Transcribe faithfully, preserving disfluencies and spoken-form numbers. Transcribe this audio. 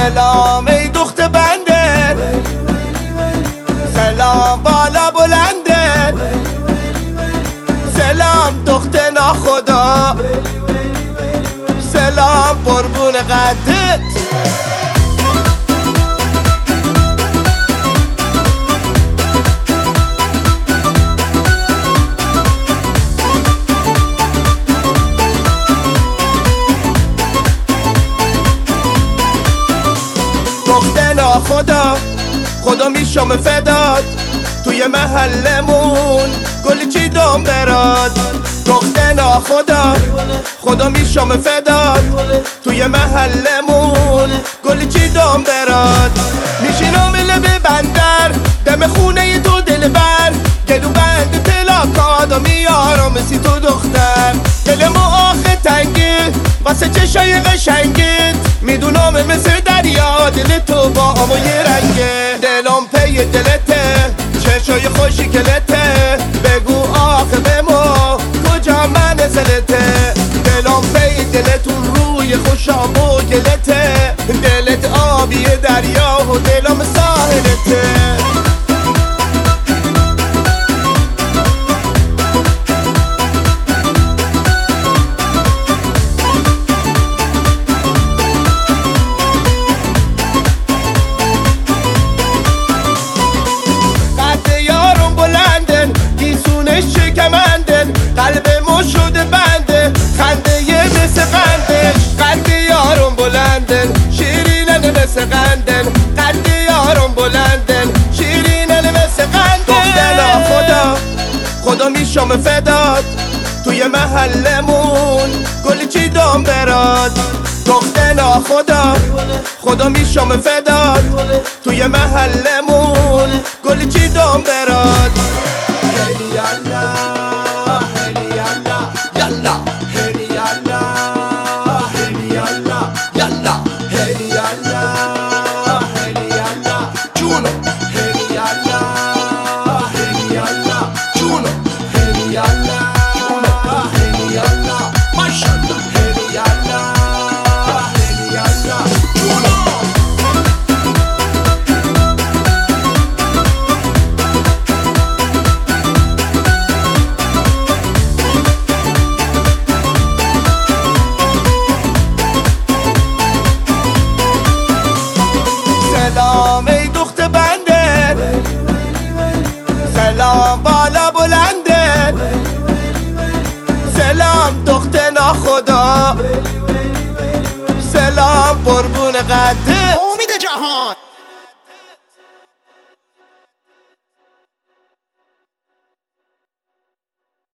سلام ای دخت بنده، سلام بالا بلنده، سلام دخت ناخدا، سلام قربون قدت. دخت ناخدا خدا میشم فداد، توی محلمون گل چی دام براد. دخت ناخدا خدا میشم فداد، توی محلمون گل چی دام براد. میشینم لبه بندر دم خونه تو دلبر، گلو بند تلاکادا میارم سی تو دختر. دل ما آخه تنگه واسه چشای قشنگت، میدونم مثل دریا دل تو با آب و یه رنگه. دلم پی دلته چشای خوشی کلته، بگو آخه به ما کجا منزلته. دلم پی دلتون روی خوشاب و گلته، دلت آبی دریا و دلم ساحلته. قلب ما شده بنده، خنده یه مثل قندش. قد یارم بلندن شیرینن مثل قندن، قد یارم بلندن شیرینن مثل قندن. دختر خدا خدا میشم فداد، توی محلمون گل چی دام براد. دختر خدا خدا میشم فداد، توی محلمون گل چی دام براد. سلام ای دخت بنده، سلام بالا بلنده، سلام دخت ناخدا، سلام قربون قدت. امید جهان